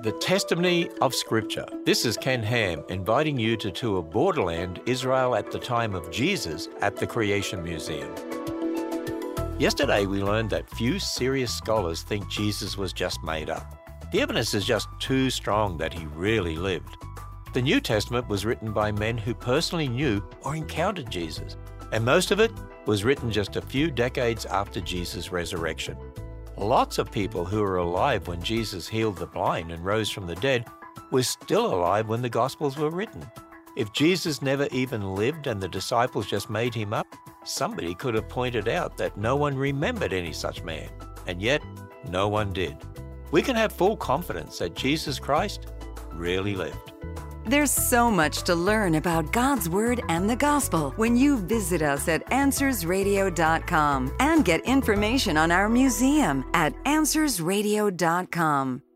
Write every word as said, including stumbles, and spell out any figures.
The Testimony of Scripture. This is Ken Ham inviting you to tour Borderland, Israel at the time of Jesus at the Creation Museum. Yesterday we learned that few serious scholars think Jesus was just made up. The evidence is just too strong that he really lived. The New Testament was written by men who personally knew or encountered Jesus, and most of it was written just a few decades after Jesus' resurrection. Lots of people who were alive when Jesus healed the blind and rose from the dead were still alive when the Gospels were written. If Jesus never even lived and the disciples just made him up, somebody could have pointed out that no one remembered any such man, and yet no one did. We can have full confidence that Jesus Christ really lived. There's so much to learn about God's Word and the Gospel when you visit us at answers radio dot com and get information on our museum at answers radio dot com.